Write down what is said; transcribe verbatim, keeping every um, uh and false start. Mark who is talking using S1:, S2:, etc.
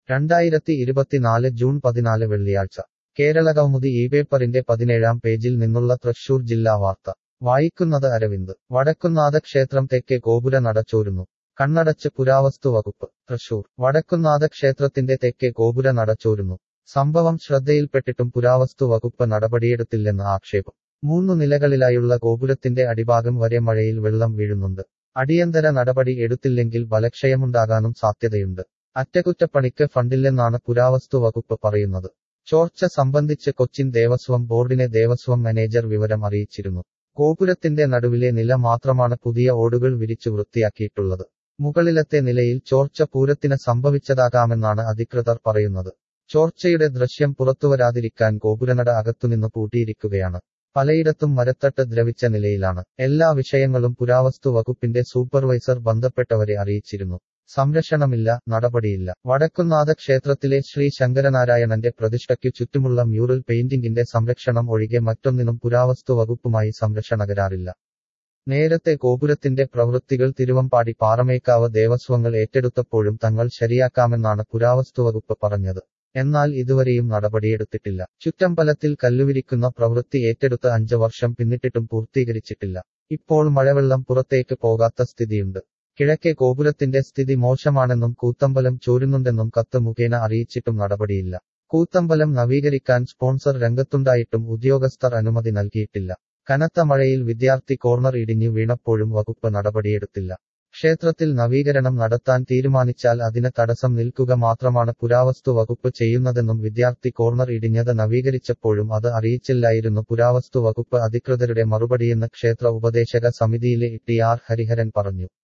S1: രണ്ടായിരത്തി ഇരുപത്തിനാല് ജൂൺ പതിനാല് വെള്ളിയാഴ്ച കേരളകൗമുദി ഈ പേപ്പറിന്റെ പതിനേഴാം പേജിൽ നിന്നുള്ള തൃശൂർ ജില്ലാ വാർത്ത വായിക്കുന്നത് അരവിന്ദ്. വടക്കുന്നാഥ ക്ഷേത്രം തെക്കേ ഗോപുര നട ചോരുന്നു. കണ്ണടച്ച് പുരാവസ്തു വകുപ്പ്. തൃശൂർ വടക്കുന്നാഥ ക്ഷേത്രത്തിന്റെ തെക്കേ ഗോപുര നട ചോരുന്നു. സംഭവം ശ്രദ്ധയിൽപ്പെട്ടിട്ടും പുരാവസ്തു വകുപ്പ് നടപടിയെടുത്തില്ലെന്ന് ആക്ഷേപം. മൂന്നു നിലകളിലായുള്ള ഗോപുരത്തിന്റെ അടിഭാഗം വരെ മഴയിൽ വെള്ളം വീഴുന്നുണ്ട്. അടിയന്തര നടപടി എടുത്തില്ലെങ്കിൽ ബലക്ഷയമുണ്ടാകാനും സാധ്യതയുണ്ട്. അറ്റകുറ്റപ്പണിക്ക് ഫണ്ടില്ലെന്നാണ് പുരാവസ്തു വകുപ്പ് പറയുന്നത്. ചോർച്ച സംബന്ധിച്ച് കൊച്ചിൻ ദേവസ്വം ബോർഡിനെ ദേവസ്വം മാനേജർ വിവരം അറിയിച്ചിരുന്നു. ഗോപുരത്തിന്റെ നടുവിലെ നില മാത്രമാണ് പുതിയ ഓടുകൾ വിരിച്ചു വൃത്തിയാക്കിയിട്ടുള്ളത്. മുകളിലത്തെ നിലയിൽ ചോർച്ച പൂരത്തിന് സംഭവിച്ചതാകാമെന്നാണ് അധികൃതർ പറയുന്നത്. ചോർച്ചയുടെ ദൃശ്യം പുറത്തുവരാതിരിക്കാൻ ഗോപുരനട അകത്തുനിന്ന് പൂട്ടിയിരിക്കുകയാണ്. പലയിടത്തും മരത്തട്ട് ദ്രവിച്ച നിലയിലാണ്. എല്ലാ വിഷയങ്ങളും പുരാവസ്തു വകുപ്പിന്റെ സൂപ്പർവൈസർ ബന്ധപ്പെട്ടവരെ അറിയിച്ചിരുന്നു. സംരക്ഷണമില്ല, നടപടിയില്ല. വടക്കുന്നാഥ ക്ഷേത്രത്തിലെ ശ്രീ ശങ്കരനാരായണന്റെ പ്രതിഷ്ഠയ്ക്കു ചുറ്റുമുള്ള മ്യൂറൽ പെയിന്റിംഗിന്റെ സംരക്ഷണം ഒഴികെ മറ്റൊന്നിനും പുരാവസ്തു വകുപ്പുമായി സംരക്ഷണ കരാറില്ല. നേരത്തെ ഗോപുരത്തിന്റെ പ്രവൃത്തികൾ തിരുവമ്പാടി പാറമേക്കാവ് ദേവസ്വങ്ങൾ ഏറ്റെടുത്തപ്പോഴും തങ്ങൾ ശരിയാക്കാമെന്നാണ് പുരാവസ്തുവകുപ്പ് പറഞ്ഞത്. എന്നാൽ ഇതുവരെയും നടപടിയെടുത്തിട്ടില്ല. ചുറ്റമ്പലത്തിൽ കല്ലുവിരിക്കുന്ന പ്രവൃത്തി ഏറ്റെടുത്ത് അഞ്ച് വർഷം പിന്നിട്ടിട്ടും പൂർത്തീകരിച്ചിട്ടില്ല. ഇപ്പോൾ മഴവെള്ളം പുറത്തേക്ക് പോകാത്ത സ്ഥിതിയുണ്ട്. കിഴക്കേ ഗോപുരത്തിന്റെ സ്ഥിതി മോശമാണെന്നും കൂത്തമ്പലം ചോരുന്നുണ്ടെന്നും കത്ത് മുഖേന അറിയിച്ചിട്ടും നടപടിയില്ല. കൂത്തമ്പലം നവീകരിക്കാൻ സ്പോൺസർ രംഗത്തുണ്ടായിട്ടും ഉദ്യോഗസ്ഥർ അനുമതി നൽകിയിട്ടില്ല. കനത്ത മഴയിൽ വിദ്യാർത്ഥി കോർണർ ഇടിഞ്ഞു വീണപ്പോഴും വകുപ്പ് നടപടിയെടുത്തില്ല. ക്ഷേത്രത്തിൽ നവീകരണം നടത്താൻ തീരുമാനിച്ചാൽ അതിന് തടസ്സം നിൽക്കുക മാത്രമാണ് പുരാവസ്തു വകുപ്പ് ചെയ്യുന്നതെന്നും വിദ്യാർത്ഥി കോർണർ ഇടിഞ്ഞത് നവീകരിച്ചപ്പോഴും അത് അറിയിച്ചില്ലായിരുന്നു പുരാവസ്തു വകുപ്പ് അധികൃതരുടെ മറുപടിയെന്ന് ക്ഷേത്ര ഉപദേശക സമിതിയിലെ ടി ആർ ഹരിഹരൻ പറഞ്ഞു.